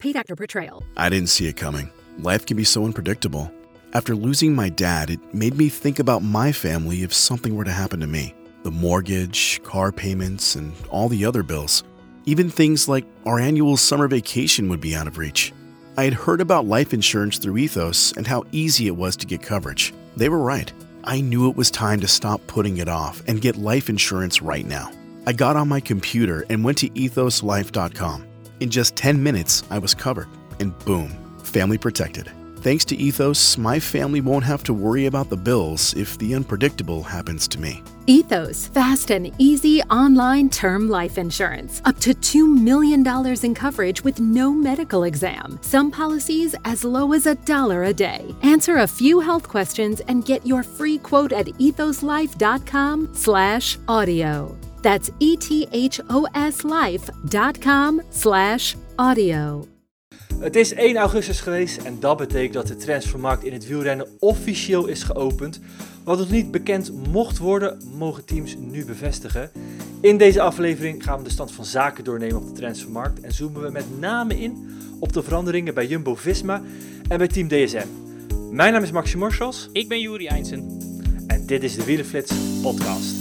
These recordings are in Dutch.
Paid actor portrayal. I didn't see it coming. Life can be so unpredictable. After losing my dad, it made me think about my family if something were to happen to me. The mortgage, car payments, and all the other bills. Even things like our annual summer vacation would be out of reach. I had heard about life insurance through Ethos and how easy it was to get coverage. They were right. I knew it was time to stop putting it off and get life insurance right now. I got on my computer and went to ethoslife.com. In just 10 minutes, I was covered. And boom, family protected. Thanks to Ethos, my family won't have to worry about the bills if the unpredictable happens to me. Ethos, fast and easy online term life insurance. Up to $2 million in coverage with no medical exam. Some policies as low as $1 a day. Answer a few health questions and get your free quote at ethoslife.com/audio. That's ethoslife.com/audio. Het is 1 augustus geweest en dat betekent dat de transfermarkt in het wielrennen officieel is geopend. Wat nog niet bekend mocht worden, mogen teams nu bevestigen. In deze aflevering gaan we de stand van zaken doornemen op de transfermarkt en zoomen we met name in op de veranderingen bij Jumbo-Visma en bij Team DSM. Mijn naam is Maxime Morsels. Ik ben Juri Eindsen. En dit is de Wielerflits podcast.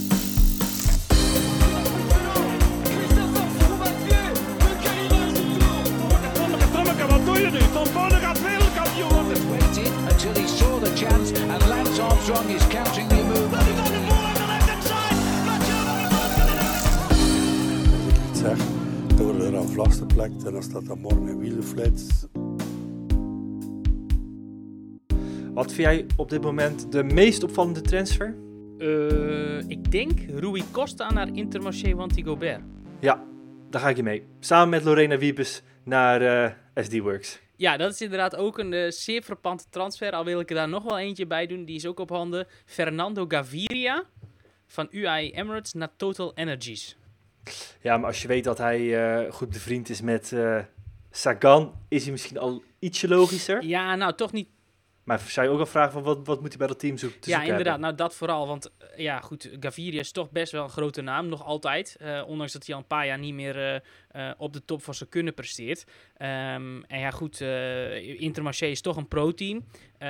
Until he saw the chance and Lance Armstrong is counting the move. Als ik iets zeg, dan worden er aan vlas geplakt en dan staat dat morgen in Wielerflits. Wat vind jij op dit moment de meest opvallende transfer? Ik denk Rui Costa naar Intermarché Wanty-Gobert. Ja, daar ga ik je mee. Samen met Lorena Wiepes naar SD Works. Ja, dat is inderdaad ook een zeer frappante transfer. Al wil ik er daar nog wel eentje bij doen. Die is ook op handen. Fernando Gaviria van UAE Emirates naar Total Energies. Ja, maar als je weet dat hij goed bevriend is met Sagan, is hij misschien al ietsje logischer. Ja, nou toch niet. Maar zou je ook al vragen van wat moet hij bij dat team zoeken? Ja, inderdaad. Nou, dat vooral. Want ja, goed, Gaviria is toch best wel een grote naam, nog altijd. Ondanks dat hij al een paar jaar niet meer op de top van zijn kunnen presteert. En ja, goed, Intermarché is toch een pro-team.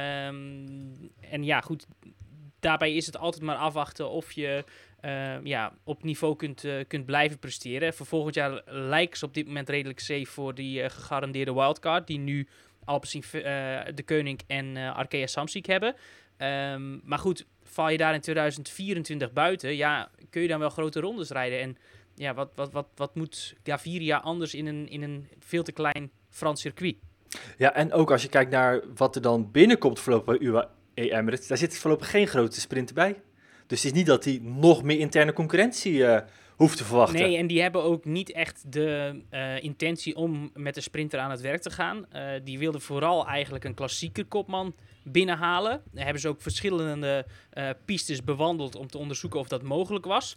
En ja, goed, daarbij is het altijd maar afwachten of je op niveau kunt blijven presteren. Voor volgend jaar lijken ze op dit moment redelijk safe voor die gegarandeerde wildcard, die nu Alpecin De Koning en Arkea Samsic hebben. Maar goed, val je daar in 2024 buiten, ja, kun je dan wel grote rondes rijden. En ja, wat moet Gaviria anders in een veel te klein Frans circuit? Ja, en ook als je kijkt naar wat er dan binnenkomt voorlopig bij UAE Emirates, daar zit voorlopig geen grote sprinter bij. Dus het is niet dat hij nog meer interne concurrentie hoeft te verwachten. Nee, en die hebben ook niet echt de intentie om met de sprinter aan het werk te gaan. Die wilden vooral eigenlijk een klassieker kopman binnenhalen. Daar hebben ze ook verschillende pistes bewandeld om te onderzoeken of dat mogelijk was.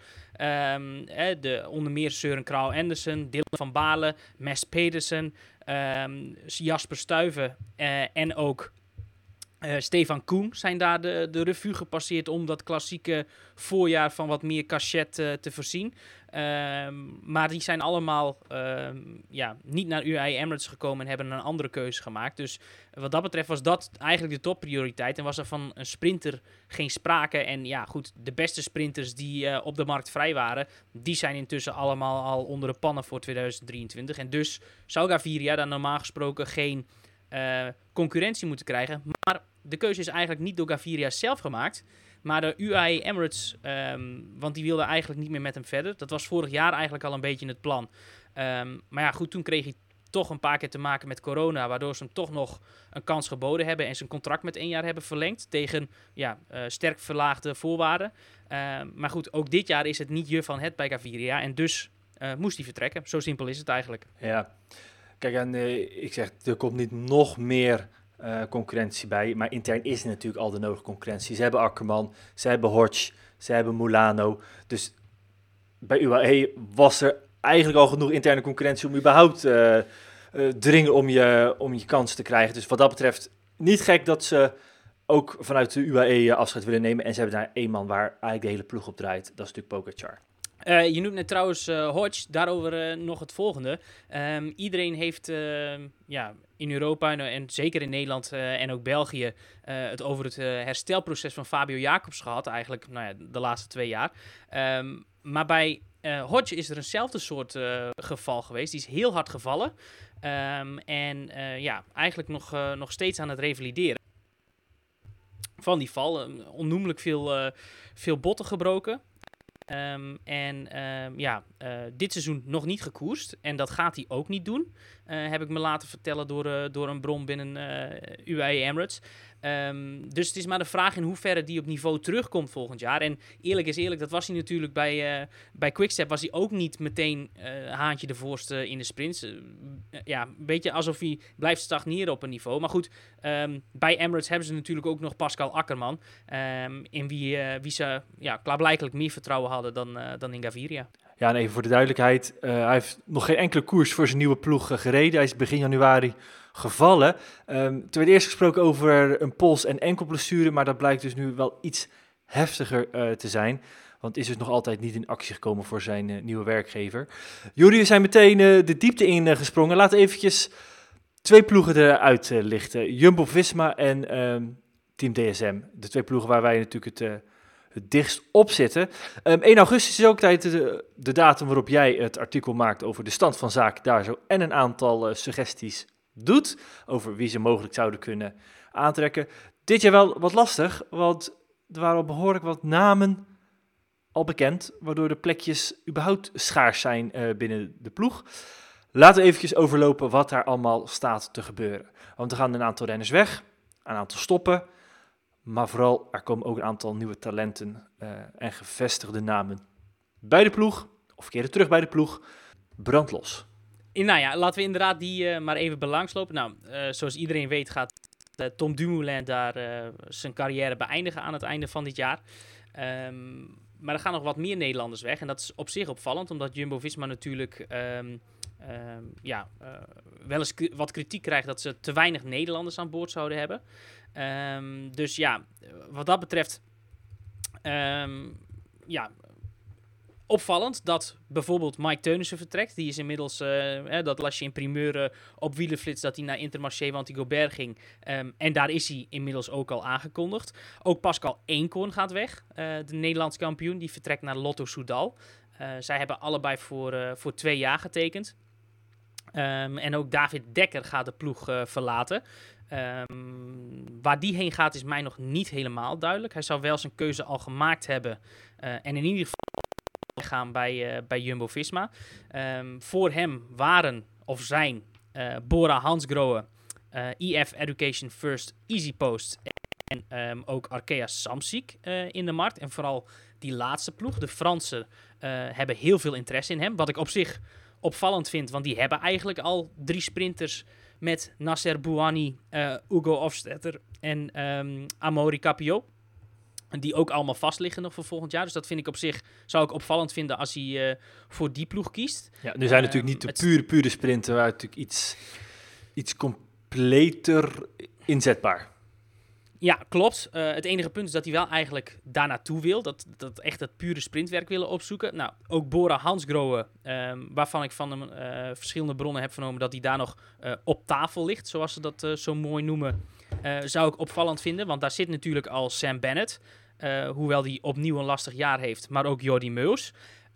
Onder meer Søren Kragh Andersen, Dylan van Baarle, Mads Pedersen, Jasper Stuyven en ook Stefan Koen zijn daar de revue gepasseerd om dat klassieke voorjaar van wat meer cachet te voorzien. Maar die zijn allemaal niet naar UAE Emirates gekomen en hebben een andere keuze gemaakt. Dus wat dat betreft was dat eigenlijk de topprioriteit en was er van een sprinter geen sprake. En ja, goed, de beste sprinters die op de markt vrij waren, die zijn intussen allemaal al onder de pannen voor 2023. En dus zou Gaviria dan normaal gesproken geen concurrentie moeten krijgen. Maar de keuze is eigenlijk niet door Gaviria zelf gemaakt, maar de UAE Emirates, want die wilde eigenlijk niet meer met hem verder. Dat was vorig jaar eigenlijk al een beetje het plan. Maar ja, goed, toen kreeg hij toch een paar keer te maken met corona, waardoor ze hem toch nog een kans geboden hebben en zijn contract met 1 jaar hebben verlengd tegen sterk verlaagde voorwaarden. Maar goed, ook dit jaar is het niet je van het bij Gaviria en dus moest hij vertrekken. Zo simpel is het eigenlijk. Ja. Kijk, en ik zeg, er komt niet nog meer concurrentie bij, maar intern is er natuurlijk al de nodige concurrentie. Ze hebben Akkerman, ze hebben Hodge, ze hebben Mulano. Dus bij UAE was er eigenlijk al genoeg interne concurrentie om überhaupt dringen om je kans te krijgen. Dus wat dat betreft niet gek dat ze ook vanuit de UAE afscheid willen nemen. En ze hebben daar 1 man waar eigenlijk de hele ploeg op draait. Dat is natuurlijk Pogačar. Je noemt net trouwens Hodge, daarover nog het volgende. Iedereen heeft in Europa en zeker in Nederland en ook België het over het herstelproces van Fabio Jacobs gehad. Eigenlijk de laatste 2 jaar. Maar bij Hodge is er eenzelfde soort geval geweest. Die is heel hard gevallen. Eigenlijk nog steeds aan het revalideren van die val. Onnoemelijk veel botten gebroken. Dit seizoen nog niet gekoerst. En dat gaat hij ook niet doen. Heb ik me laten vertellen door een bron binnen UAE Emirates. Dus het is maar de vraag in hoeverre die op niveau terugkomt volgend jaar. En eerlijk is eerlijk, dat was hij natuurlijk bij Quickstep. Was hij ook niet meteen haantje de voorste in de sprints. Een beetje alsof hij blijft stagneren op een niveau. Maar goed, bij Emirates hebben ze natuurlijk ook nog Pascal Akkerman. In wie ze klaarblijkelijk meer vertrouwen hadden dan in Gaviria. Ja, en even voor de duidelijkheid. Hij heeft nog geen enkele koers voor zijn nieuwe ploeg gereden. Hij is begin januari gevallen. Toen werd eerst gesproken over een pols- en enkelblessure, maar dat blijkt dus nu wel iets heftiger te zijn. Want is dus nog altijd niet in actie gekomen voor zijn nieuwe werkgever. Jullie zijn meteen de diepte in gesprongen. Laten we eventjes 2 ploegen eruit lichten. Jumbo-Visma en Team DSM. De 2 ploegen waar wij natuurlijk het dichtst op zitten. 1 augustus is ook de datum waarop jij het artikel maakt over de stand van zaken daar zo en een aantal suggesties doet over wie ze mogelijk zouden kunnen aantrekken. Dit jaar wel wat lastig, want er waren al behoorlijk wat namen al bekend, waardoor de plekjes überhaupt schaars zijn binnen de ploeg. Laten we eventjes overlopen wat daar allemaal staat te gebeuren. Want er gaan een aantal renners weg, een aantal stoppen, maar vooral er komen ook een aantal nieuwe talenten en gevestigde namen bij de ploeg, of keren terug bij de ploeg, brandlos. Laten we inderdaad die maar even belangslopen. Zoals iedereen weet gaat Tom Dumoulin daar zijn carrière beëindigen aan het einde van dit jaar. Maar er gaan nog wat meer Nederlanders weg. En dat is op zich opvallend, omdat Jumbo-Visma natuurlijk wel eens wat kritiek krijgt dat ze te weinig Nederlanders aan boord zouden hebben. Wat dat betreft opvallend dat bijvoorbeeld Mike Teunissen vertrekt. Die is inmiddels, dat las je in primeur op Wielerflits, dat hij naar Intermarché Wanty-Gobert ging. En daar is hij inmiddels ook al aangekondigd. Ook Pascal Eenkhoorn gaat weg, de Nederlands kampioen. Die vertrekt naar Lotto Soudal. Zij hebben allebei voor 2 jaar getekend. En ook David Dekker gaat de ploeg verlaten. Waar die heen gaat is mij nog niet helemaal duidelijk. Hij zou wel zijn keuze al gemaakt hebben. En in ieder geval gaan bij Jumbo-Visma. Voor hem waren of zijn Bora Hansgrohe, EF Education First, EasyPost en ook Arkea Samsic in de markt. En vooral die laatste ploeg, de Fransen, hebben heel veel interesse in hem. Wat ik op zich opvallend vind, want die hebben eigenlijk al 3 sprinters met Nasser Bouhanni, Hugo Hofstetter en Amaury Capio. Die ook allemaal vast liggen nog voor volgend jaar. Dus dat vind ik op zich, zou ik opvallend vinden als hij voor die ploeg kiest. Ja, nu zijn natuurlijk niet de pure sprinten, maar natuurlijk iets completer inzetbaar. Ja, klopt. Het enige punt is dat hij wel eigenlijk daar naartoe wil. Dat echt het pure sprintwerk willen opzoeken. Nou, ook Bora Hansgrohe, waarvan ik van hem verschillende bronnen heb vernomen dat hij daar nog op tafel ligt, zoals ze dat zo mooi noemen, zou ik opvallend vinden. Want daar zit natuurlijk al Sam Bennett, hoewel die opnieuw een lastig jaar heeft, maar ook Jordi Meus.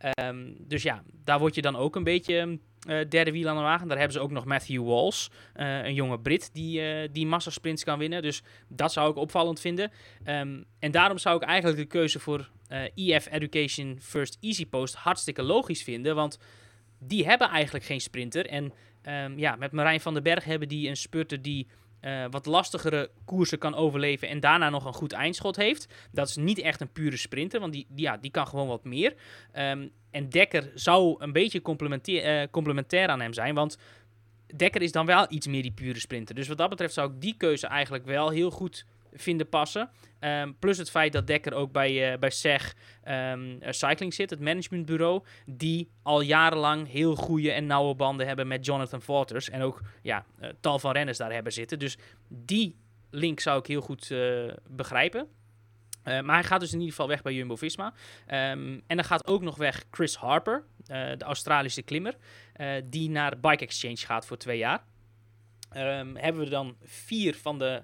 Dus ja, daar word je dan ook een beetje derde wiel aan de wagen. Daar hebben ze ook nog Matthew Walsh, een jonge Brit die massasprints kan winnen. Dus dat zou ik opvallend vinden. En daarom zou ik eigenlijk de keuze voor EF Education First EasyPost hartstikke logisch vinden. Want die hebben eigenlijk geen sprinter. En met Marijn van den Berg hebben die een spurter die wat lastigere koersen kan overleven en daarna nog een goed eindschot heeft. Dat is niet echt een pure sprinter, want die kan gewoon wat meer. En Dekker zou een beetje complementair aan hem zijn, want Dekker is dan wel iets meer die pure sprinter. Dus wat dat betreft zou ik die keuze eigenlijk wel heel goed vinden passen. Plus het feit dat Dekker ook bij SEG Cycling zit, het managementbureau, die al jarenlang heel goede en nauwe banden hebben met Jonathan Vaughters en ook tal van renners daar hebben zitten. Dus die link zou ik heel goed begrijpen. Maar hij gaat dus in ieder geval weg bij Jumbo-Visma. En dan gaat ook nog weg Chris Harper, de Australische klimmer, die naar Bike Exchange gaat voor 2 jaar. Hebben we dan 4 van de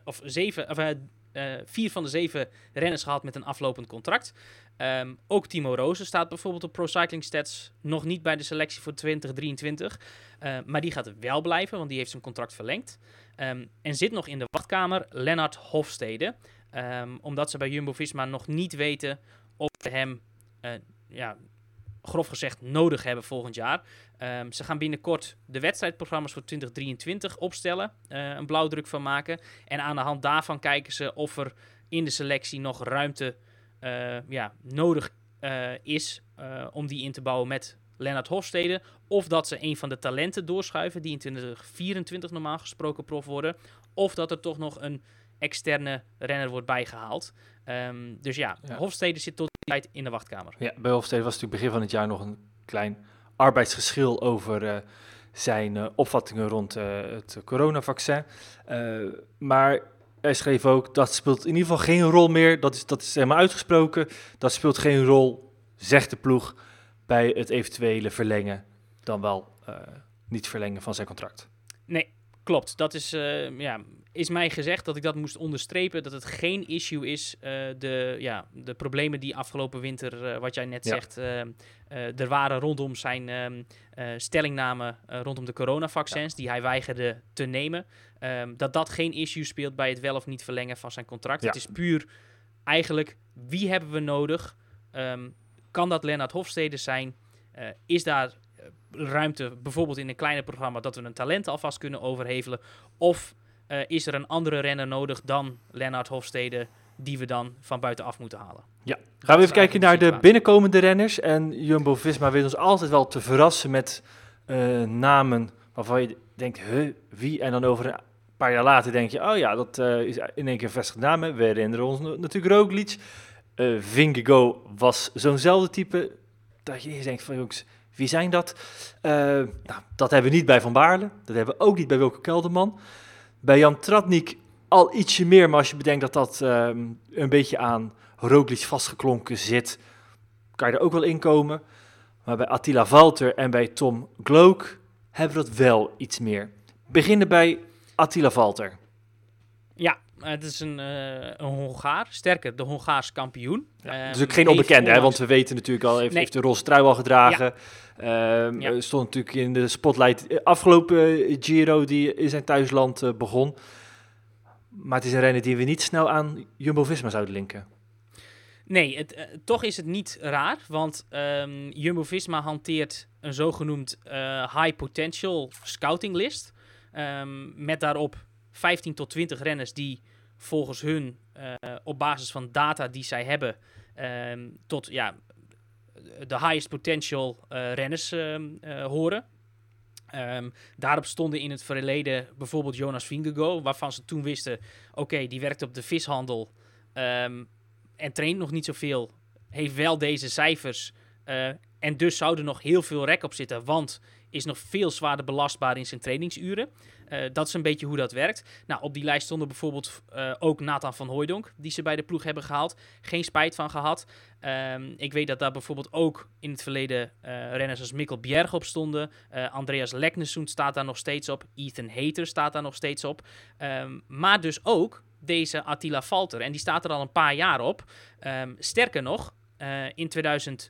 7 renners gehad met een aflopend contract. Ook Timo Rozen staat bijvoorbeeld op Pro Cycling Stats nog niet bij de selectie voor 2023. Maar die gaat wel blijven, want die heeft zijn contract verlengd. En zit nog in de wachtkamer Lennart Hofstede. Omdat ze bij Jumbo-Visma nog niet weten of ze hem, grof gezegd, nodig hebben volgend jaar. Ze gaan binnenkort de wedstrijdprogramma's voor 2023 opstellen. Een blauwdruk van maken. En aan de hand daarvan kijken ze of er in de selectie nog ruimte nodig is om die in te bouwen met Lennart Hofstede. Of dat ze een van de talenten doorschuiven die in 2024 normaal gesproken prof worden. Of dat er toch nog een externe renner wordt bijgehaald. Hofstede zit tot die tijd in de wachtkamer. Ja, bij Hofstede was natuurlijk begin van het jaar nog een klein arbeidsgeschil over zijn opvattingen rond het coronavaccin. Maar hij schreef ook, dat speelt in ieder geval geen rol meer. Dat is helemaal uitgesproken. Dat speelt geen rol, zegt de ploeg, bij het eventuele verlengen, dan wel niet verlengen van zijn contract. Nee, klopt. Dat is mij gezegd dat ik dat moest onderstrepen, dat het geen issue is. De problemen die afgelopen winter, wat jij net zegt, er waren rondom zijn stellingname rondom de coronavaccins, die hij weigerde te nemen. Dat geen issue speelt bij het wel of niet verlengen van zijn contract. Ja. Het is puur eigenlijk, wie hebben we nodig? Kan dat Lennart Hofstede zijn? Is daar ruimte, bijvoorbeeld in een kleiner programma, dat we een talent alvast kunnen overhevelen? Of is er een andere renner nodig dan Lennart Hofstede, die we dan van buitenaf moeten halen? Ja, gaan we even kijken naar de binnenkomende renners. En Jumbo-Visma weet ons altijd wel te verrassen met namen waarvan je denkt, wie? En dan over een paar jaar later denk je, oh ja, dat is in één keer een vestigd naam. We herinneren ons natuurlijk Roglic. Vingegaard was zo'nzelfde type, dat je denkt van, jongens, wie zijn dat? Dat hebben we niet bij Van Baarle. Dat hebben we ook niet bij Wilco Kelderman. Bij Jan Tratnik al ietsje meer, maar als je bedenkt dat een beetje aan Roglic vastgeklonken zit, kan je er ook wel in komen. Maar bij Attila Valter en bij Tom Glook hebben we dat wel iets meer. Beginnen bij Attila Valter. Ja, het is een Hongaar. Sterker, de Hongaars kampioen. Dus ook geen onbekende, hè? Want we weten natuurlijk al, heeft de roze trui al gedragen. Ja. Stond natuurlijk in de spotlight afgelopen Giro, die in zijn thuisland begon. Maar het is een renner die we niet snel aan Jumbo-Visma zouden linken. Nee, toch is het niet raar, want Jumbo-Visma hanteert een zogenoemd high potential scouting list. Met daarop 15 tot 20 renners die volgens hun op basis van data die zij hebben tot de highest potential renners horen. Daarop stonden in het verleden bijvoorbeeld Jonas Vingegaard, waarvan ze toen wisten, oké, die werkt op de vishandel en traint nog niet zoveel, heeft wel deze cijfers en dus zou er nog heel veel rek op zitten, want is nog veel zwaarder belastbaar in zijn trainingsuren. Dat is een beetje hoe dat werkt. Nou, op die lijst stonden bijvoorbeeld ook Nathan van Hooijdonk, die ze bij de ploeg hebben gehaald. Geen spijt van gehad. Ik weet dat daar bijvoorbeeld ook in het verleden renners als Mikkel Bjerg op stonden. Andreas Leknesund staat daar nog steeds op. Ethan Hayter staat daar nog steeds op. Maar dus ook deze Attila Valter. En die staat er al een paar jaar op. Sterker nog, in 2020,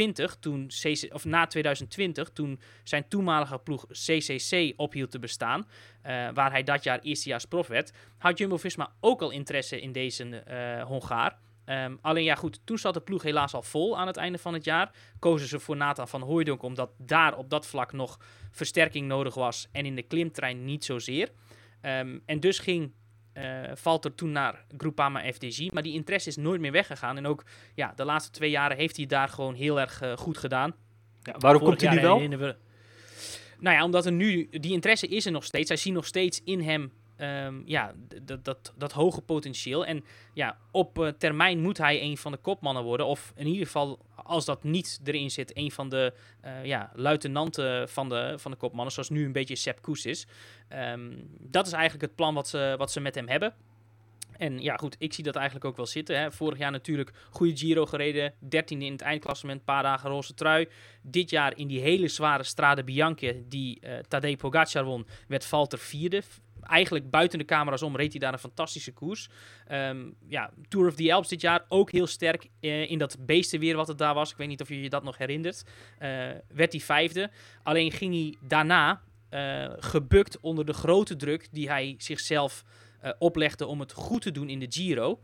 na 2020, toen zijn toenmalige ploeg CCC ophield te bestaan, waar hij dat jaar eerstejaarsprof werd, had Jumbo-Visma ook al interesse in deze Hongaar. Alleen ja goed, toen zat de ploeg helaas al vol aan het einde van het jaar. Kozen ze voor Nathan van Hooijdonk, omdat daar op dat vlak nog versterking nodig was en in de klimtrein niet zozeer. En dus ging Valter toen naar Groupama FDJ, maar die interesse is nooit meer weggegaan. En ook de laatste 2 jaren heeft hij daar gewoon heel erg goed gedaan. Ja, waarom komt hij nu wel? Nou ja, omdat er nu, die interesse is er nog steeds. Zij zien nog steeds in hem dat hoge potentieel. En ja, op termijn moet hij een van de kopmannen worden. Of in ieder geval, als dat niet erin zit, een van de luitenanten van de kopmannen. Zoals nu een beetje Sepp Kuss is. Dat is eigenlijk het plan wat ze met hem hebben. En ja, goed, ik zie dat eigenlijk ook wel zitten. Hè. Vorig jaar natuurlijk goede Giro gereden. 13e in het eindklassement, een paar dagen roze trui. Dit jaar in die hele zware Strade Bianche die Tadej Pogacar won, werd Valter 4e. Eigenlijk buiten de camera's om reed hij daar een fantastische koers. Tour of the Alps dit jaar ook heel sterk in dat beestenweer wat het daar was. Ik weet niet of je je dat nog herinnert. Werd hij 5e. Alleen ging hij daarna gebukt onder de grote druk die hij zichzelf oplegde om het goed te doen in de Giro.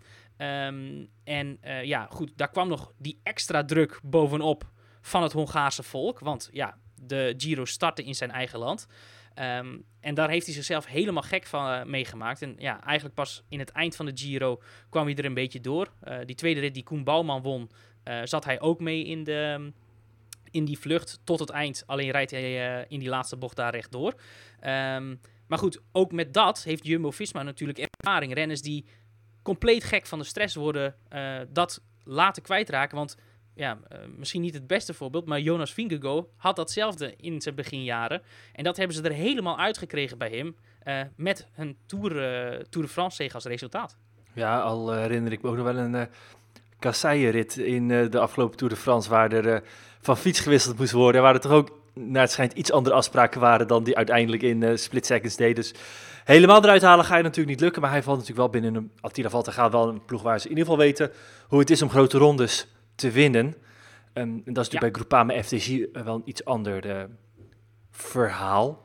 Daar kwam nog die extra druk bovenop van het Hongaarse volk. Want ja, de Giro startte in zijn eigen land. En daar heeft hij zichzelf helemaal gek van meegemaakt. En ja, eigenlijk pas in het eind van de Giro kwam hij er een beetje door. Die tweede rit die Koen Bouwman won, zat hij ook mee in die vlucht tot het eind. Alleen rijdt hij in die laatste bocht daar rechtdoor. Maar goed, ook met dat heeft Jumbo-Visma natuurlijk ervaring. Renners die compleet gek van de stress worden, dat laten kwijtraken. Want ja, misschien niet het beste voorbeeld, maar Jonas Vingegaard had datzelfde in zijn beginjaren. En dat hebben ze er helemaal uitgekregen bij hem, met een Tour de France zege als resultaat. Ja, al herinner ik me ook nog wel een kasseierrit in de afgelopen Tour de France, waar er van fiets gewisseld moest worden. Waar er toch ook, naar het schijnt, iets andere afspraken waren dan die uiteindelijk in split seconds deed. Dus helemaal eruit halen ga je natuurlijk niet lukken, maar hij valt natuurlijk wel binnen Attila Valter gaat wel een ploeg waar ze in ieder geval weten hoe het is om grote rondes te winnen. En dat is natuurlijk bij Groupama FDJ wel een iets ander verhaal.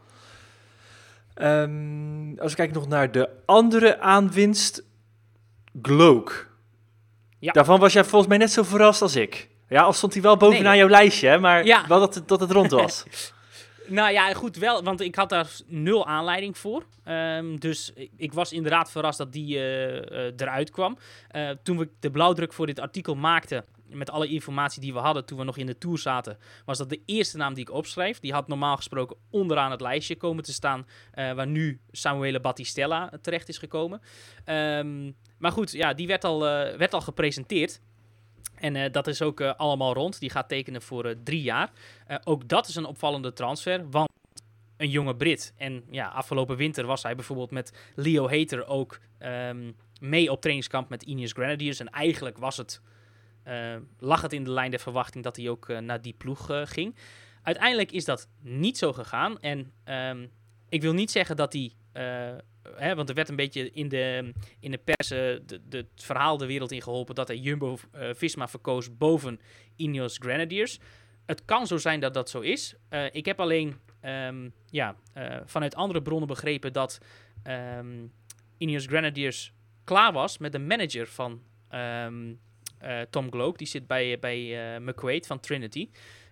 Als ik kijk nog naar de andere aanwinst, Gloak. Ja. Daarvan was jij volgens mij net zo verrast als ik. Ja, al stond hij wel bovenaan jouw lijstje, hè, maar wel dat het rond was. Nou ja, goed wel, want ik had daar 0 aanleiding voor. Dus ik was inderdaad verrast dat die eruit kwam. Toen we de blauwdruk voor dit artikel maakten, met alle informatie die we hadden toen we nog in de Tour zaten, was dat de eerste naam die ik opschreef. Die had normaal gesproken onderaan het lijstje komen te staan, waar nu Samuele Battistella terecht is gekomen. Maar goed, ja, die werd al gepresenteerd. En dat is ook allemaal rond. Die gaat tekenen voor 3 jaar. Ook dat is een opvallende transfer, want een jonge Brit. En ja, afgelopen winter was hij bijvoorbeeld met Leo Hayter ook mee op trainingskamp met Ineos Grenadiers. En eigenlijk lag het in de lijn der verwachting dat hij ook naar die ploeg ging. Uiteindelijk is dat niet zo gegaan. En ik wil niet zeggen dat hij... want er werd een beetje in de pers het verhaal de wereld in geholpen dat hij Jumbo-Visma verkoos boven Ineos Grenadiers. Het kan zo zijn dat dat zo is. Ik heb alleen vanuit andere bronnen begrepen dat Ineos Grenadiers klaar was met de manager van Tom Gloak. Die zit bij McQuaid van Trinity.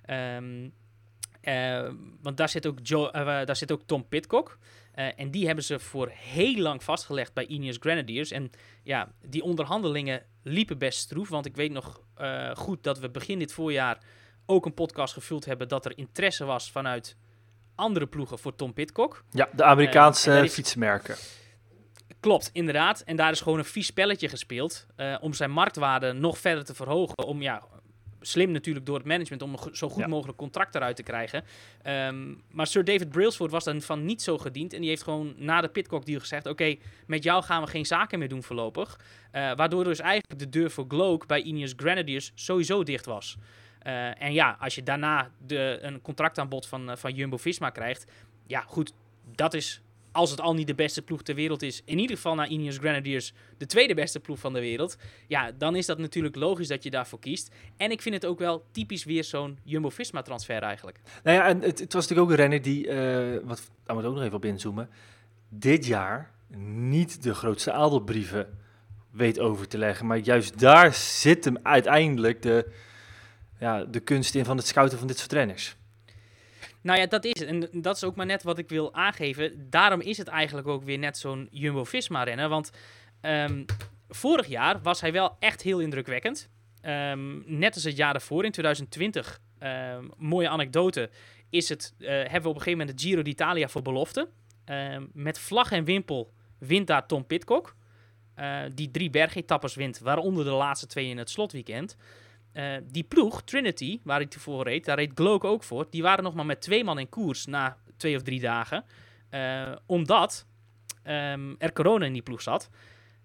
Want daar zit ook Tom Pidcock. En die hebben ze voor heel lang vastgelegd bij Ineos Grenadiers. En ja, die onderhandelingen liepen best stroef. Want ik weet nog goed dat we begin dit voorjaar ook een podcast gevuld hebben dat er interesse was vanuit andere ploegen voor Tom Pidcock. Ja, de Amerikaanse fietsmerken. Klopt, inderdaad. En daar is gewoon een vies spelletje gespeeld om zijn marktwaarde nog verder te verhogen. Om slim natuurlijk door het management om een zo goed mogelijk contract eruit te krijgen. Maar Sir David Brailsford was dan van niet zo gediend. En die heeft gewoon na de Pidcock deal gezegd, oké, met jou gaan we geen zaken meer doen voorlopig. Waardoor dus eigenlijk de deur voor Gloak bij Ineos Grenadiers sowieso dicht was. En ja, als je daarna een contractaanbod van Jumbo-Visma krijgt, ja goed, dat is, als het al niet de beste ploeg ter wereld is, in ieder geval na Ineos Grenadiers de tweede beste ploeg van de wereld, ja, dan is dat natuurlijk logisch dat je daarvoor kiest. En ik vind het ook wel typisch weer zo'n Jumbo-Visma transfer eigenlijk. Nou ja, en het was natuurlijk ook een renner die, daar moet ook nog even op inzoomen, dit jaar niet de grootste adelbrieven weet over te leggen. Maar juist daar zit hem uiteindelijk de kunst in van het scouten van dit soort renners. Nou ja, dat is het. En dat is ook maar net wat ik wil aangeven. Daarom is het eigenlijk ook weer net zo'n Jumbo-Visma-renner. Want vorig jaar was hij wel echt heel indrukwekkend. Net als het jaar ervoor, in 2020, mooie anekdote, hebben we op een gegeven moment de Giro d'Italia voor belofte. Met vlag en wimpel wint daar Tom Pidcock. Die 3 bergetappes wint, waaronder de laatste 2 in het slotweekend. Die ploeg, Trinity, waar hij tevoren reed, daar reed Gloak ook voor. Die waren nog maar met 2 man in koers na 2 of 3 dagen. Omdat er corona in die ploeg zat.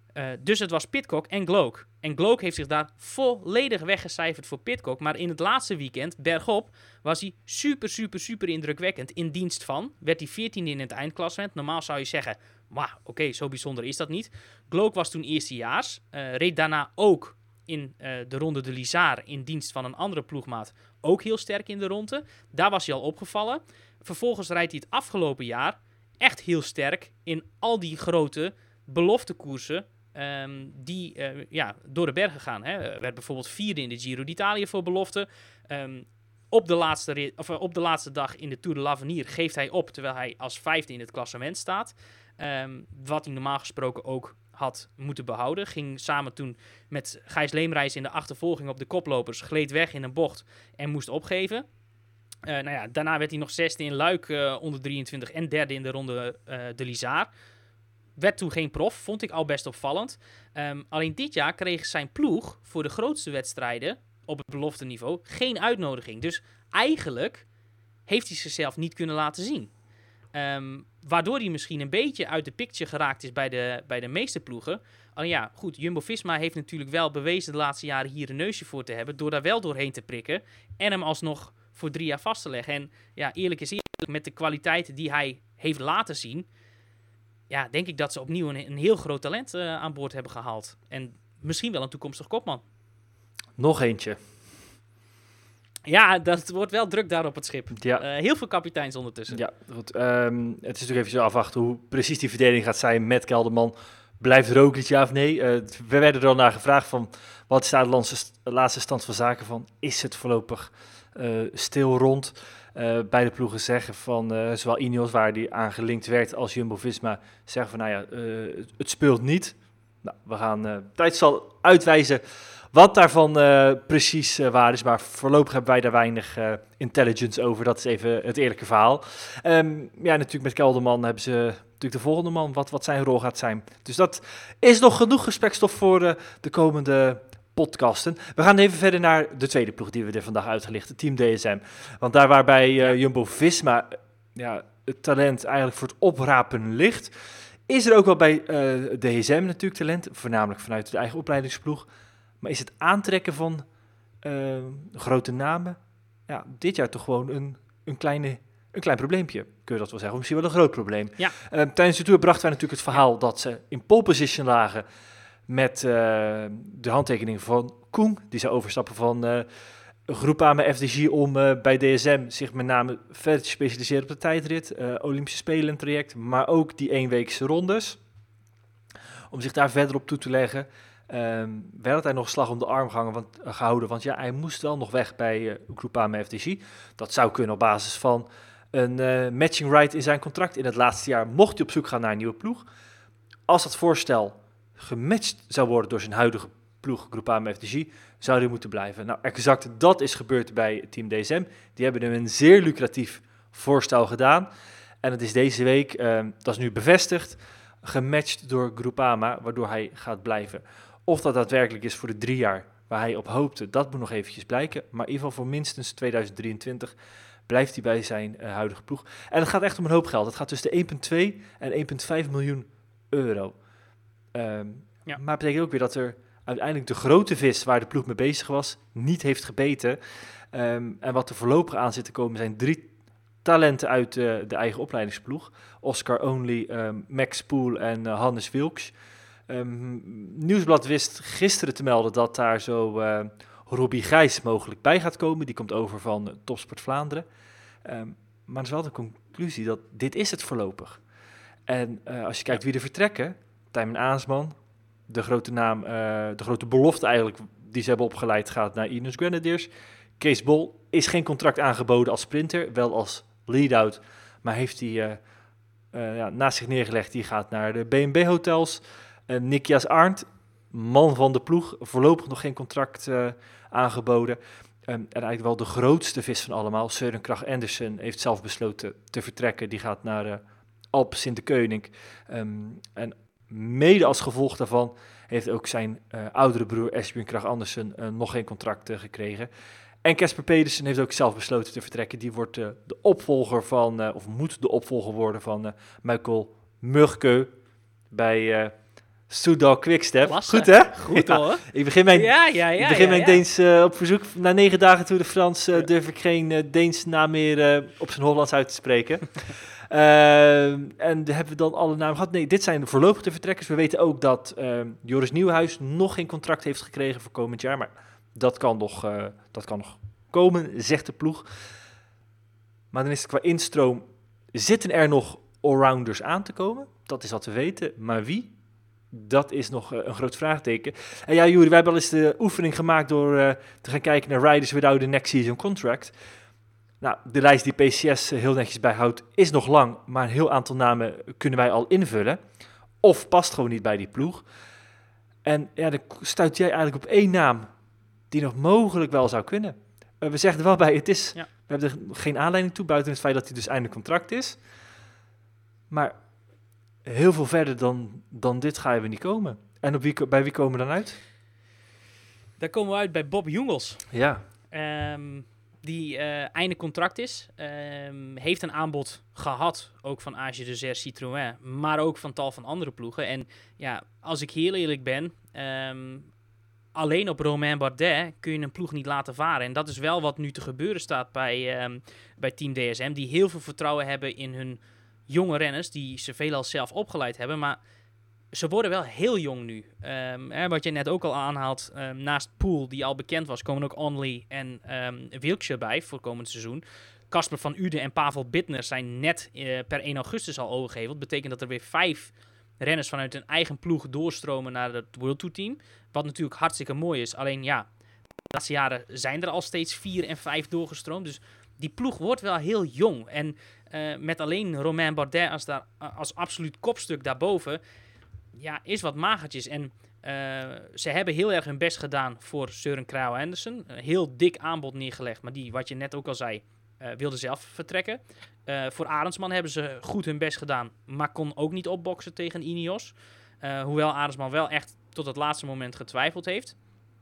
Dus het was Pidcock en Glock. En Glock heeft zich daar volledig weggecijferd voor Pidcock. Maar in het laatste weekend, bergop, was hij super indrukwekkend. In dienst van, werd hij 14e in het eindklassement. Normaal zou je zeggen, maar oké, zo bijzonder is dat niet. Glock was toen eerstejaars. Reed daarna ook in de Ronde de Lizard in dienst van een andere ploegmaat. Ook heel sterk in de ronde. Daar was hij al opgevallen. Vervolgens rijdt hij het afgelopen jaar echt heel sterk in al die grote beloftekoersen die door de bergen gaan. Hè. Werd bijvoorbeeld 4e in de Giro d'Italia voor belofte. Op de laatste dag in de Tour de l'Avenir geeft hij op, terwijl hij als 5e in het klassement staat. Wat hij normaal gesproken ook had moeten behouden. Ging samen toen met Gijs Leemreis in de achtervolging op de koplopers, gleed weg in een bocht en moest opgeven. Daarna werd hij nog 6e in Luik onder 23 en 3e in de Ronde de Lizard. Werd toen geen prof, vond ik al best opvallend. Alleen dit jaar kreeg zijn ploeg voor de grootste wedstrijden op het belofte niveau geen uitnodiging. Dus eigenlijk heeft hij zichzelf niet kunnen laten zien. Waardoor hij misschien een beetje uit de picture geraakt is bij de meeste ploegen. Alleen ja, goed, Jumbo-Visma heeft natuurlijk wel bewezen de laatste jaren hier een neusje voor te hebben, door daar wel doorheen te prikken en hem alsnog voor 3 jaar vast te leggen. En ja, eerlijk is eerlijk, met de kwaliteiten die hij heeft laten zien, ja, denk ik dat ze opnieuw een heel groot talent aan boord hebben gehaald. En misschien wel een toekomstig kopman. Nog eentje. Ja, dat wordt wel druk daar op het schip. Ja. Heel veel kapiteins ondertussen. Ja, goed. Het is natuurlijk even zo afwachten hoe precies die verdeling gaat zijn met Kelderman. Blijft Roglic, ja of nee? We werden er al naar gevraagd van, wat is daar de laatste stand van zaken van? Is het voorlopig stil rond? Beide ploegen zeggen van, zowel Ineos, waar die aan gelinkt werd, als Jumbo-Visma, zeggen van, het speelt niet. Nou, we gaan, tijd zal uitwijzen wat daarvan precies waar is, maar voorlopig hebben wij daar weinig intelligence over. Dat is even het eerlijke verhaal. Natuurlijk met Kelderman hebben ze natuurlijk de volgende man, wat zijn rol gaat zijn. Dus dat is nog genoeg gesprekstof voor de komende podcasten. We gaan even verder naar de tweede ploeg die we er vandaag uitgelichten, Team DSM. Want daar waarbij Jumbo-Visma het talent eigenlijk voor het oprapen ligt, is er ook wel bij DSM natuurlijk talent, voornamelijk vanuit de eigen opleidingsploeg. Maar is het aantrekken van grote namen, dit jaar toch gewoon een klein probleempje, kun je dat wel zeggen. Of misschien wel een groot probleem. Ja. Tijdens de Tour brachten wij natuurlijk het verhaal dat ze in pole position lagen met de handtekening van Koen. Die zou overstappen van Groupama FDJ om bij DSM zich met name verder te specialiseren op de tijdrit, Olympische Spelen traject, maar ook die eenweekse rondes. Om zich daar verder op toe te leggen. Werd hij nog slag om de arm gehouden, want hij moest wel nog weg bij Groupama FDJ. Dat zou kunnen op basis van een matching right in zijn contract in het laatste jaar, mocht hij op zoek gaan naar een nieuwe ploeg. Als dat voorstel gematcht zou worden door zijn huidige ploeg Groupama FDJ, zou hij moeten blijven. Nou, exact dat is gebeurd bij Team DSM. Die hebben hem een zeer lucratief voorstel gedaan. En het is deze week, dat is nu bevestigd, gematcht door Groupama, waardoor hij gaat blijven. Of dat daadwerkelijk is voor de 3 jaar waar hij op hoopte, dat moet nog eventjes blijken. Maar in ieder geval voor minstens 2023 blijft hij bij zijn huidige ploeg. En het gaat echt om een hoop geld. Het gaat tussen de 1,2 en 1,5 miljoen euro. Maar het betekent ook weer dat er uiteindelijk de grote vis waar de ploeg mee bezig was, niet heeft gebeten. En wat er voorlopig aan zit te komen zijn 3 talenten uit de eigen opleidingsploeg. Oscar Only, Max Poel en Hannes Wilks. Nieuwsblad wist gisteren te melden dat daar zo Robbie Gijs mogelijk bij gaat komen. Die komt over van Topsport Vlaanderen. Maar er is wel de conclusie dat dit is het voorlopig. En als je kijkt wie er vertrekken, Tijmen Aensman, de grote naam, de grote belofte eigenlijk die ze hebben opgeleid, gaat naar Ineos Grenadiers. Kees Bol is geen contract aangeboden als sprinter, wel als lead-out, maar heeft hij naast zich neergelegd. Die gaat naar de B&B Hotels. Nikias Arndt, man van de ploeg, voorlopig nog geen contract aangeboden. En eigenlijk wel de grootste vis van allemaal, Søren Kragh Andersen, heeft zelf besloten te vertrekken. Die gaat naar Alpes Sint-de-Koning. En mede als gevolg daarvan heeft ook zijn oudere broer Esbjørn Kragh Andersen nog geen contract gekregen. En Casper Pedersen heeft ook zelf besloten te vertrekken. Die wordt de opvolger of moet de opvolger worden van Michael Mørkøv bij Soudal Quickstep. Klasse. Goed, hè? Goed, Ja. hoor. Ik begin mijn, Ja. Deens op verzoek. Na 9 dagen Tour de France durf ik geen Deens naam meer op zijn Hollands uit te spreken. En hebben we dan alle namen gehad? Nee, dit zijn de voorlopige vertrekkers. We weten ook dat Joris Nieuwenhuis nog geen contract heeft gekregen voor komend jaar. Maar dat kan nog komen, zegt de ploeg. Maar dan is het qua instroom. Zitten er nog allrounders aan te komen? Dat is wat we weten. Maar wie? Dat is nog een groot vraagteken. En ja, Juri, wij hebben al eens de oefening gemaakt door te gaan kijken naar Riders Without a Next Season Contract. Nou, de lijst die PCS heel netjes bijhoudt is nog lang, maar een heel aantal namen kunnen wij al invullen. Of past gewoon niet bij die ploeg. En ja, dan stuit jij eigenlijk op 1 naam die nog mogelijk wel zou kunnen. We zeggen er wel bij, we hebben er geen aanleiding toe, buiten het feit dat hij dus einde contract is. Maar heel veel verder dan dit gaan we niet komen. En bij wie komen we dan uit? Daar komen we uit bij Bob Jungels. Ja. Die einde contract is. Heeft een aanbod gehad, ook van AG Desert Citroën, maar ook van tal van andere ploegen. En ja, als ik heel eerlijk ben, alleen op Romain Bardet kun je een ploeg niet laten varen. En dat is wel wat nu te gebeuren staat bij Team DSM, die heel veel vertrouwen hebben in hun jonge renners, die ze veelal zelf opgeleid hebben, maar ze worden wel heel jong nu. Wat je net ook al aanhaalt, naast Poel, die al bekend was, komen ook Onley en Wilkshire bij voor komend seizoen. Casper van Uden en Pavel Bittner zijn net per 1 augustus al overgeheveld. Dat betekent dat er weer 5 renners vanuit hun eigen ploeg doorstromen naar het World Tour team. Wat natuurlijk hartstikke mooi is. Alleen ja, de laatste jaren zijn er al steeds 4 en 5 doorgestroomd. Dus die ploeg wordt wel heel jong. En met alleen Romain Bardet als absoluut kopstuk daarboven, ja, is wat magertjes. En ze hebben heel erg hun best gedaan voor Søren Kragh Andersen. Een heel dik aanbod neergelegd, maar die, wat je net ook al zei, wilde zelf vertrekken. Voor Arendsman hebben ze goed hun best gedaan, maar kon ook niet opboksen tegen Ineos. Hoewel Arendsman wel echt tot het laatste moment getwijfeld heeft.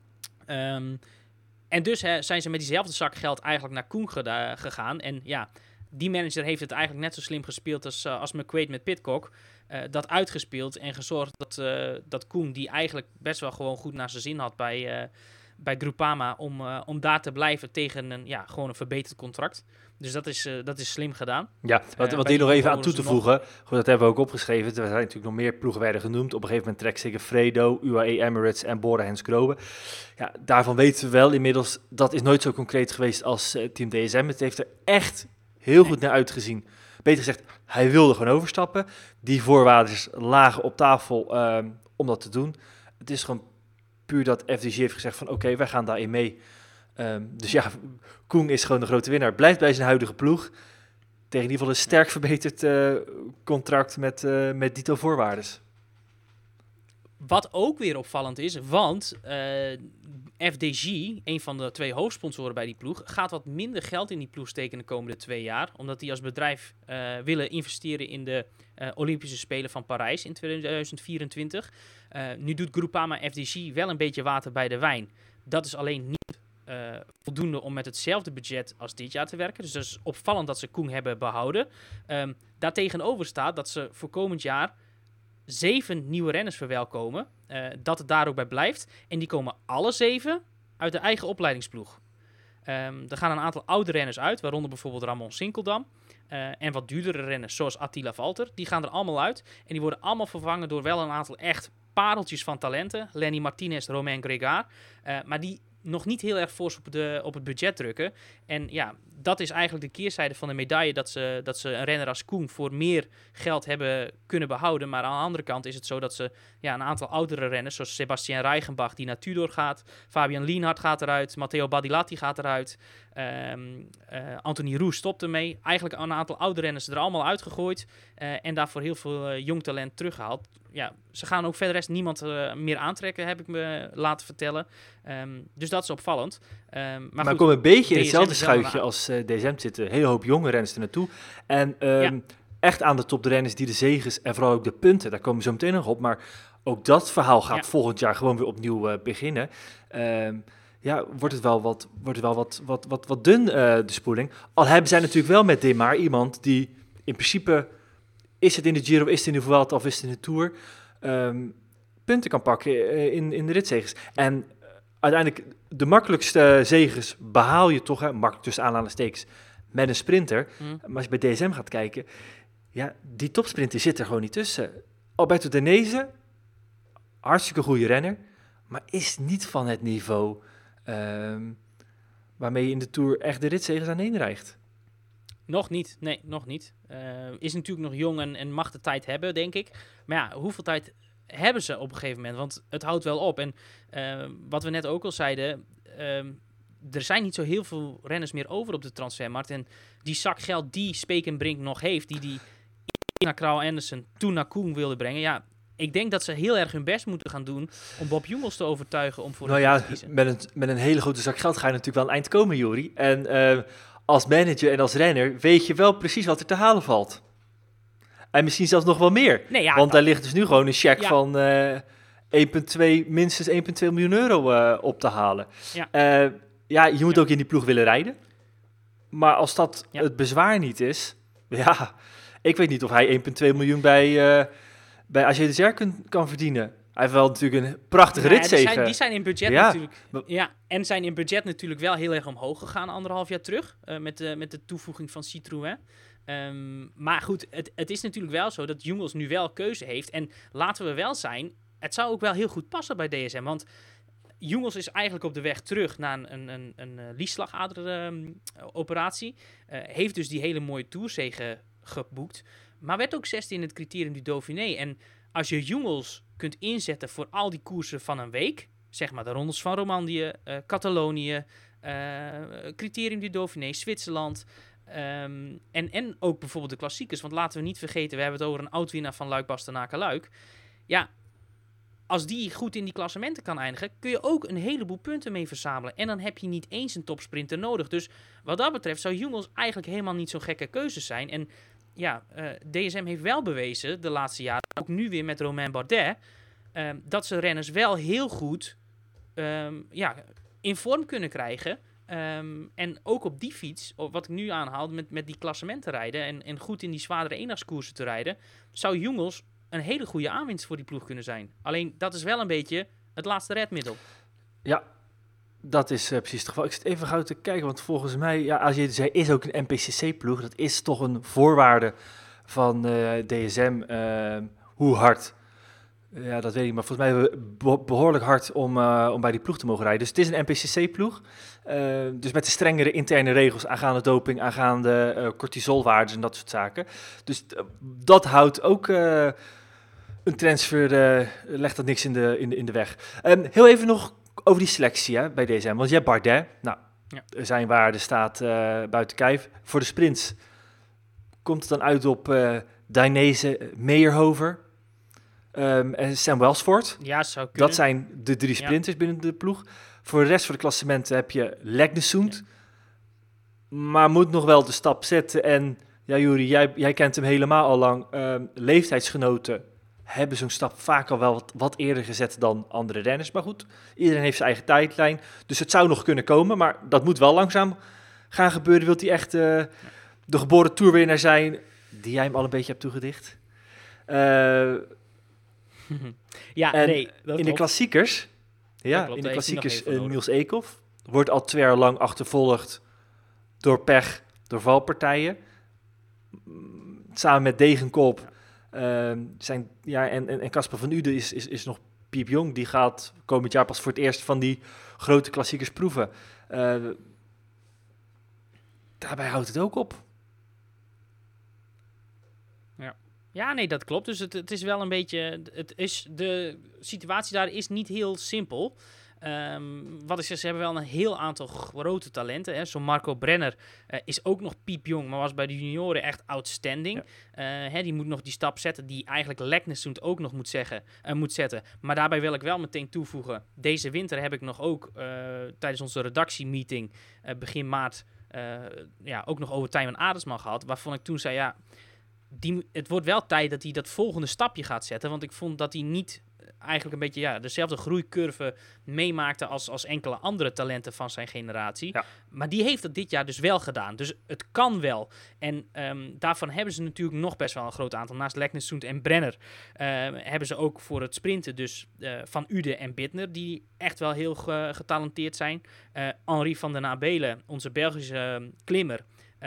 En dus zijn ze met diezelfde zak geld eigenlijk naar Koen gegaan. En ja, die manager heeft het eigenlijk net zo slim gespeeld als McQuaid met Pidcock. Dat uitgespeeld en gezorgd dat Koen, die eigenlijk best wel gewoon goed naar zijn zin had bij Groupama, om daar te blijven tegen gewoon een verbeterd contract. Dus dat is slim gedaan. Ja, wat hier nog even aan toe te voegen, goed, dat hebben we ook opgeschreven. Er zijn natuurlijk nog meer ploegen werden genoemd. Op een gegeven moment Trek Segafredo, UAE Emirates en Bora Hansgrohe. Ja, daarvan weten we wel inmiddels, dat is nooit zo concreet geweest als Team DSM. Het heeft er echt heel goed naar uitgezien. Beter gezegd, hij wilde gewoon overstappen. Die voorwaarden lagen op tafel om dat te doen. Het is gewoon puur dat FDG heeft gezegd van oké, wij gaan daarin mee. Dus ja, Koen is gewoon de grote winnaar. Blijft bij zijn huidige ploeg. Tegen in ieder geval een sterk verbeterd contract met dito voorwaardes. Wat ook weer opvallend is, want FDG, een van de 2 hoofdsponsoren bij die ploeg, gaat wat minder geld in die ploeg steken de komende 2 jaar. Omdat die als bedrijf willen investeren in de Olympische Spelen van Parijs in 2024. Nu doet Groupama FDG wel een beetje water bij de wijn. Dat is alleen niet voldoende om met hetzelfde budget als dit jaar te werken. Dus dat is opvallend dat ze Koen hebben behouden. Daartegenover staat dat ze voor komend jaar 7 nieuwe renners verwelkomen. Dat het daar ook bij blijft. En die komen alle 7 uit de eigen opleidingsploeg. Er gaan een aantal oude renners uit, waaronder bijvoorbeeld Ramon Sinkeldam. En wat duurdere renners, zoals Attila Valter. Die gaan er allemaal uit. En die worden allemaal vervangen door wel een aantal echt pareltjes van talenten. Lenny Martinez, Romain Gregard. Maar die nog niet heel erg fors op het budget drukken. En ja, dat is eigenlijk de keerzijde van de medaille, dat ze een renner als Koen voor meer geld hebben kunnen behouden. Maar aan de andere kant is het zo dat ze een aantal oudere renners, zoals Sebastian Reichenbach, die naar Tudor gaat, Fabian Lienhard gaat eruit, Matteo Badilatti gaat eruit, Anthony Roux stopt ermee. Eigenlijk een aantal oude renners er allemaal uitgegooid en daarvoor heel veel jong talent teruggehaald. Ja, ze gaan ook verder niemand meer aantrekken, heb ik me laten vertellen. Dus dat is opvallend. Maar goed, komen een beetje in hetzelfde schuitje als DSM zitten. Een hele hoop jonge renners er naartoe. En echt aan de top de renners die de zeges en vooral ook de punten, daar komen we zo meteen nog op. Maar ook dat verhaal gaat volgend jaar gewoon weer opnieuw beginnen. Wordt het wel wat dun, de spoeling. Al hebben zij natuurlijk wel met Demar iemand die in principe, is het in de Giro, is het in de Vuelta of is het in de Tour, punten kan pakken in de ritzegers. En uiteindelijk de makkelijkste zegers behaal je toch, makkelijk tussen aanhalingstekens, met een sprinter. Maar als je bij DSM gaat kijken, ja, die topsprinter zit er gewoon niet tussen. Alberto Danese, hartstikke goede renner, maar is niet van het niveau waarmee je in de Tour echt de ritzegers aaneen rijgt. Nog niet, nee, nog niet. Is natuurlijk nog jong en mag de tijd hebben, denk ik. Maar ja, hoeveel tijd hebben ze op een gegeven moment? Want het houdt wel op. En wat we net ook al zeiden, er zijn niet zo heel veel renners meer over op de transfermarkt. En die zak geld die Spekenbrink nog heeft, die naar Krauw Andersen toen naar Koen wilde brengen, ja, ik denk dat ze heel erg hun best moeten gaan doen om Bob Jungels te overtuigen om voor te kiezen. Met een hele grote zak geld ga je natuurlijk wel een eind komen, Jori. En als manager en als renner weet je wel precies wat er te halen valt. En misschien zelfs nog wel meer. Nee, ja, want daar ligt dus nu gewoon een cheque van minstens 1,2 miljoen euro op te halen. Ja, je moet ook in die ploeg willen rijden. Maar als dat het bezwaar niet is, ja, ik weet niet of hij 1,2 miljoen bij AG Desert kan verdienen. Hij heeft wel natuurlijk een prachtige ritzege. Die zijn in budget natuurlijk. Ja, en zijn in budget natuurlijk wel heel erg omhoog gegaan 1,5 jaar terug. Met de toevoeging van Citroën. Maar goed, het is natuurlijk wel zo dat Jungels nu wel keuze heeft. En laten we wel zijn, het zou ook wel heel goed passen bij DSM. Want Jungels is eigenlijk op de weg terug naar een liesslagader-operatie. Heeft dus die hele mooie Tourzege geboekt. Maar werd ook 16 in het Criterium du Dauphiné. En als je Jungels kunt inzetten voor al die koersen van een week, zeg maar de rondes van Romandie, Catalonië, Criterium du Dauphiné, Zwitserland, en ook bijvoorbeeld de klassiekers. Want laten we niet vergeten, we hebben het over een oud-winnaar van Luik-Bastenaken-Luik. Ja, als die goed in die klassementen kan eindigen, kun je ook een heleboel punten mee verzamelen. En dan heb je niet eens een topsprinter nodig. Dus wat dat betreft zou Jungels eigenlijk helemaal niet zo'n gekke keuze zijn. En ja, DSM heeft wel bewezen de laatste jaren, ook nu weer met Romain Bardet, dat ze renners wel heel goed in vorm kunnen krijgen. En ook op die fiets, wat ik nu aanhaal, met die klassementen rijden en goed in die zwaardere eendagskoersen te rijden, zou Jungels een hele goede aanwinst voor die ploeg kunnen zijn. Alleen, dat is wel een beetje het laatste redmiddel. Ja, dat is precies het geval. Ik zit even gauw te kijken, want volgens mij, AG Desert is ook een NPCC-ploeg. Dat is toch een voorwaarde van DSM. Hoe hard? Ja, dat weet ik, maar volgens mij hebben we behoorlijk hard om bij die ploeg te mogen rijden. Dus het is een NPCC-ploeg. Dus met de strengere interne regels aangaande doping, aangaande cortisolwaarden en dat soort zaken. Dus dat houdt ook een transfer, legt dat niks in de weg. Heel even nog over die selectie bij DSM. Want je hebt Bardet. Nou, zijn waarde staat buiten kijf. Voor de sprints komt het dan uit op Dainese, Meyerhofer en Sam Welsford. Ja, zou kunnen. Dat zijn de 3 sprinters binnen de ploeg. Voor de rest van de klassementen heb je Leknesund. Ja. Maar moet nog wel de stap zetten. En ja, Juri, jij kent hem helemaal al lang. Leeftijdsgenoten hebben zo'n stap vaak al wel wat eerder gezet dan andere renners. Maar goed, iedereen heeft zijn eigen tijdlijn. Dus het zou nog kunnen komen, maar dat moet wel langzaam gaan gebeuren. Wilt hij echt de geboren toerwinnaar zijn die jij hem al een beetje hebt toegedicht? In de klassiekers, Niels Eekhoff wordt al 2 jaar lang achtervolgd door pech, door valpartijen. Samen met Degenkop en Casper van Uden is nog piepjong. Die gaat komend jaar pas voor het eerst van die grote klassiekers proeven. Daarbij houdt het ook op. Ja, nee, dat klopt. Dus het is wel een beetje... de situatie daar is niet heel simpel. Wat ik zeg, ze hebben wel een heel aantal grote talenten. Hè. Zo'n Marco Brenner is ook nog piepjong, maar was bij de junioren echt outstanding. Ja. Die moet nog die stap zetten die eigenlijk Leknesund ook nog moet zetten. Maar daarbij wil ik wel meteen toevoegen. Deze winter heb ik nog ook tijdens onze redactiemeeting begin maart ook nog over Tijmen Arendsman gehad. Waarvan ik toen zei, het wordt wel tijd dat hij dat volgende stapje gaat zetten. Want ik vond dat hij niet eigenlijk een beetje dezelfde groeicurve meemaakte als enkele andere talenten van zijn generatie. Ja. Maar die heeft het dit jaar dus wel gedaan. Dus het kan wel. En daarvan hebben ze natuurlijk nog best wel een groot aantal. Naast Leknesund en Brenner hebben ze ook voor het sprinten dus Van Uden en Bittner, die echt wel heel getalenteerd zijn. Henri van den Abelen, onze Belgische klimmer,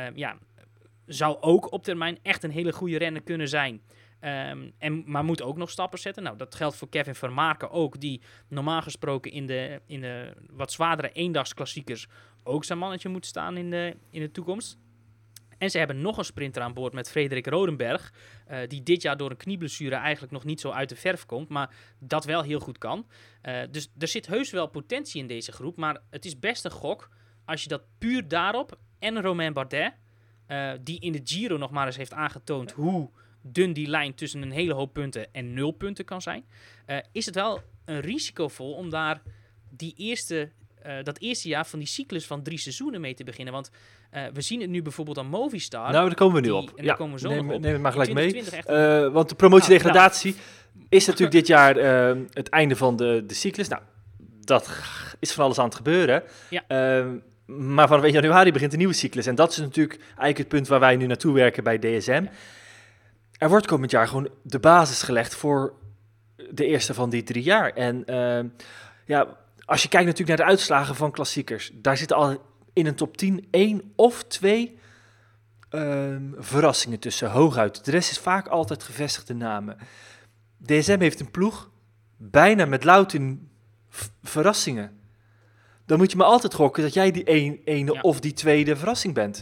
zou ook op termijn echt een hele goede renner kunnen zijn. Maar moet ook nog stappen zetten. Nou, dat geldt voor Kevin Vermaarke ook, die normaal gesproken in de wat zwaardere eendagsklassiekers ook zijn mannetje moet staan in de toekomst. En ze hebben nog een sprinter aan boord met Frederik Rodenberg, die dit jaar door een knieblessure eigenlijk nog niet zo uit de verf komt, maar dat wel heel goed kan. Dus er zit heus wel potentie in deze groep, maar het is best een gok als je dat puur daarop en Romain Bardet, die in de Giro nog maar eens heeft aangetoond hoe dun die lijn tussen een hele hoop punten en 0 punten kan zijn, is het wel een risicovol om daar dat eerste jaar van die cyclus van 3 seizoenen mee te beginnen. Want we zien het nu bijvoorbeeld aan Movistar. Nou, daar komen we nu op. En daar komen we zo nog op. Neem het maar gelijk mee. Want de promotiedegradatie is natuurlijk dit jaar het einde van de cyclus. Nou, dat is van alles aan het gebeuren. Ja. Maar vanaf 1 januari begint een nieuwe cyclus. En dat is natuurlijk eigenlijk het punt waar wij nu naartoe werken bij DSM. Ja. Er wordt komend jaar gewoon de basis gelegd voor de eerste van die 3 jaar. En als je kijkt natuurlijk naar de uitslagen van klassiekers, daar zitten al in een top 10 1 of 2 verrassingen tussen, hooguit. De rest is vaak altijd gevestigde namen. DSM heeft een ploeg bijna met louter verrassingen. Dan moet je maar altijd gokken dat jij die ene of die tweede verrassing bent.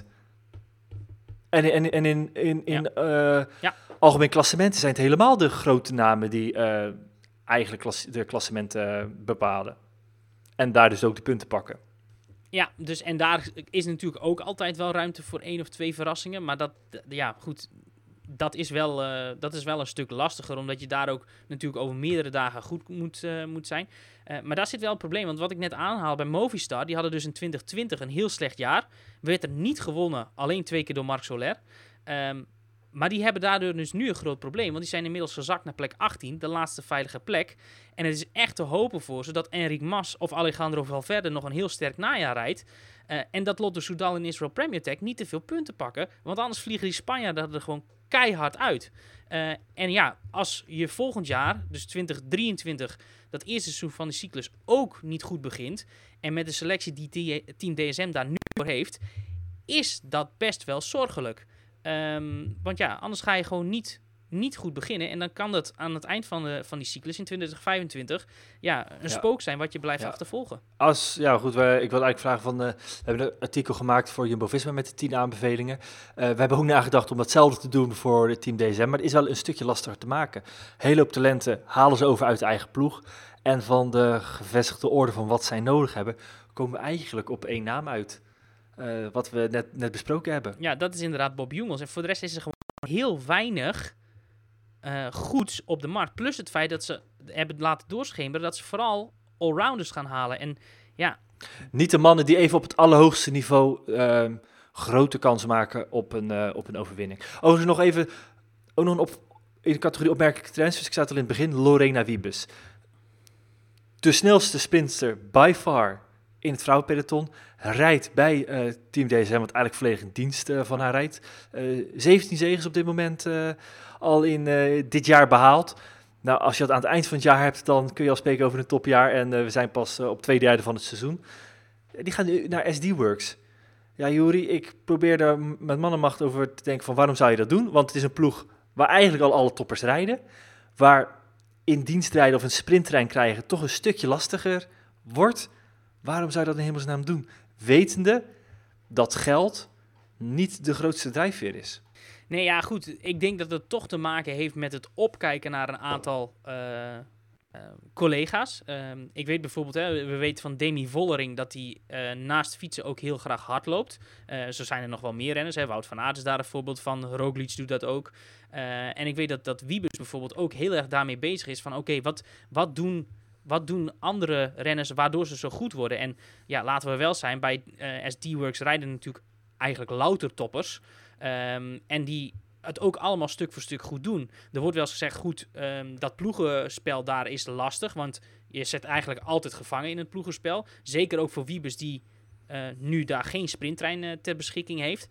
En in algemeen klassementen zijn het helemaal de grote namen die eigenlijk de klassementen bepalen. En daar dus ook de punten pakken. Ja, dus en daar is natuurlijk ook altijd wel ruimte voor 1 of 2 verrassingen. Maar dat is wel een stuk lastiger, omdat je daar ook natuurlijk over meerdere dagen goed moet zijn. Maar daar zit wel een probleem, want wat ik net aanhaal bij Movistar, die hadden dus in 2020 een heel slecht jaar. Werd er niet gewonnen, alleen 2 keer door Marc Soler. Maar die hebben daardoor dus nu een groot probleem, want die zijn inmiddels gezakt naar plek 18, de laatste veilige plek. En het is echt te hopen voor ze dat Enric Mas of Alejandro Valverde nog een heel sterk najaar rijdt. En dat Lotto Soudal in Israel Premier Tech niet te veel punten pakken, want anders vliegen die Spanjaarden er gewoon keihard uit. En als je volgend jaar, dus 2023, dat eerste seizoen van de cyclus ook niet goed begint, en met de selectie die Team DSM daar nu voor heeft, is dat best wel zorgelijk. Want anders ga je gewoon niet goed beginnen. En dan kan dat aan het eind van die cyclus in 2025 een spook zijn wat je blijft achtervolgen. Ik wil eigenlijk vragen we hebben een artikel gemaakt voor Jumbo-Visma met de 10 aanbevelingen. We hebben ook nagedacht om datzelfde te doen voor het team DSM, maar het is wel een stukje lastiger te maken. Hele hoop talenten halen ze over uit de eigen ploeg. En van de gevestigde orde van wat zij nodig hebben, komen we eigenlijk op 1 naam uit. Wat we net besproken hebben. Ja, dat is inderdaad Bob Jungels. En voor de rest is er gewoon heel weinig goeds op de markt. Plus het feit dat ze hebben laten doorschemeren dat ze vooral allrounders gaan halen. En niet de mannen die even op het allerhoogste niveau grote kans maken op een overwinning. Overigens nog even, in de categorie opmerkelijke transfers, ik zei het al in het begin, Lorena Wiebes. De snelste sprinter by far in het vrouwenpeloton, rijdt bij Team DSM, wat eigenlijk volledig in dienst van haar rijdt. 17 zegens op dit moment al in dit jaar behaald. Nou, als je dat aan het eind van het jaar hebt, dan kun je al spreken over een topjaar. En we zijn pas op 2 derde van het seizoen. Die gaan nu naar SD Works. Ja, Juri, ik probeer daar met mannenmacht over te denken van waarom zou je dat doen? Want het is een ploeg waar eigenlijk al alle toppers rijden. Waar in dienstrijden of een sprinttrein krijgen toch een stukje lastiger wordt. Waarom zou je dat in hemelsnaam doen? Wetende dat geld niet de grootste drijfveer is. Nee, ja, goed. Ik denk dat het toch te maken heeft met het opkijken naar een aantal collega's. Ik weet bijvoorbeeld, we weten van Demi Vollering dat hij naast fietsen ook heel graag hard loopt. Zo zijn er nog wel meer renners. Wout van Aert is daar een voorbeeld van. Roglic doet dat ook. En ik weet dat Wiebes bijvoorbeeld ook heel erg daarmee bezig is van oké, wat doen andere renners waardoor ze zo goed worden? En ja, laten we wel zijn, bij SD Works rijden natuurlijk eigenlijk louter toppers. En die het ook allemaal stuk voor stuk goed doen. Er wordt wel eens gezegd, goed, dat ploegenspel daar is lastig, want je zit eigenlijk altijd gevangen in het ploegenspel. Zeker ook voor Wiebes die nu daar geen sprinttrein ter beschikking heeft.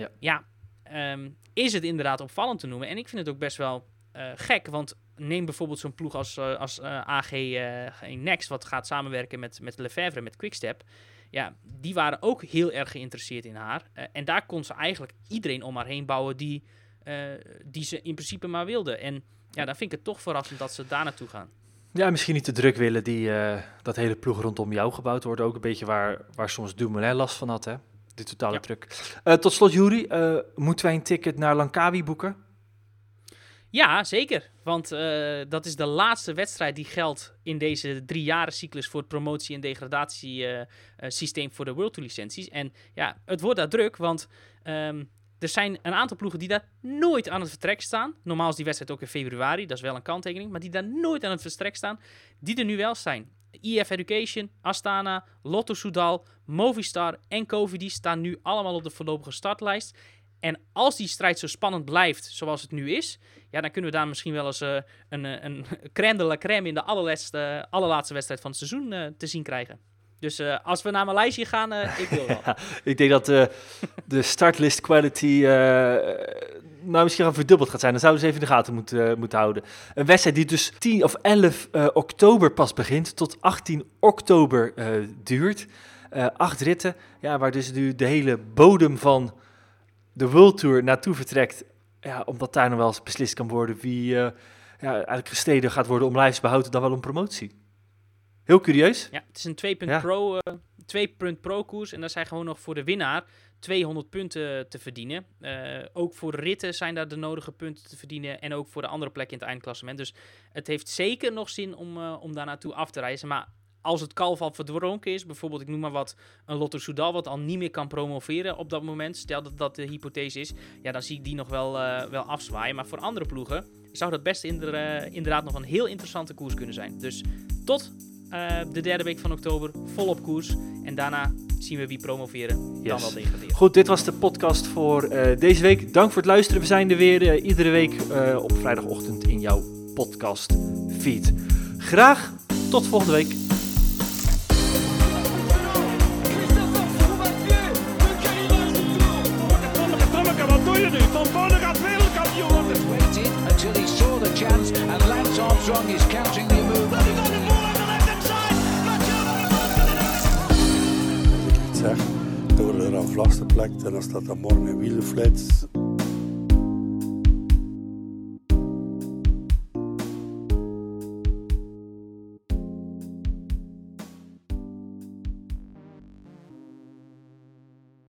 Is het inderdaad opvallend te noemen. En ik vind het ook best wel gek, want neem bijvoorbeeld zo'n ploeg als AG Next, wat gaat samenwerken met Lefevre, met Quickstep. Ja, die waren ook heel erg geïnteresseerd in haar. En daar kon ze eigenlijk iedereen om haar heen bouwen die ze in principe maar wilde. En ja, dan vind ik het toch verrassend dat ze daar naartoe gaan. Ja, misschien niet te druk willen die dat hele ploeg rondom jou gebouwd wordt. Ook een beetje waar soms Dumoulin last van had, hè? Die totale druk. Tot slot, Juri, moeten wij een ticket naar Langkawi boeken? Ja, zeker. Want dat is de laatste wedstrijd die geldt in deze 3-jaren cyclus voor het promotie- en degradatiesysteem voor de World Tour licenties. En ja, het wordt daar druk, want er zijn een aantal ploegen die daar nooit aan het vertrek staan. Normaal is die wedstrijd ook in februari, dat is wel een kanttekening, maar die daar nooit aan het vertrek staan, die er nu wel zijn. IF Education, Astana, Lotto Soudal, Movistar en Cofidis staan nu allemaal op de voorlopige startlijst. En als die strijd zo spannend blijft zoals het nu is, ja, dan kunnen we daar misschien wel eens een crème de la crème in de allerlaatste wedstrijd van het seizoen te zien krijgen. Dus als we naar Maleisië gaan, ik wil wel. Ja, ik denk dat de startlist quality misschien wel verdubbeld gaat zijn. Dan zouden ze even in de gaten moeten houden. Een wedstrijd die dus 10 of 11 oktober pas begint, tot 18 oktober duurt. 8 ritten, ja, waar dus nu de hele bodem van de World Tour naartoe vertrekt. Ja, omdat daar nog wel eens beslist kan worden wie eigenlijk gestreden gaat worden om lijfsbehoud dan wel om promotie. Heel curieus. Ja, het is een 2-punt pro koers en daar zijn gewoon nog voor de winnaar 200 punten te verdienen. Ook voor de ritten zijn daar de nodige punten te verdienen en ook voor de andere plek in het eindklassement. Dus het heeft zeker nog zin om daar naartoe af te reizen. Maar als het kalf al verdronken is, bijvoorbeeld ik noem maar wat, een Lotto Soudal wat al niet meer kan promoveren op dat moment, stel dat dat de hypothese is, ja, dan zie ik die nog wel afzwaaien. Maar voor andere ploegen zou dat best inderdaad nog een heel interessante koers kunnen zijn. Dus tot de derde week van oktober volop koers. En daarna zien we wie promoveren dan wel degraderen. Goed, dit was de podcast voor deze week. Dank voor het luisteren. We zijn er weer iedere week op vrijdagochtend in jouw podcast feed. Graag tot volgende week. Waited until he saw the chance, and Lance Armstrong is counting the move. Zeg, door er een vlakste plek en dan staat er morgen een wielflits.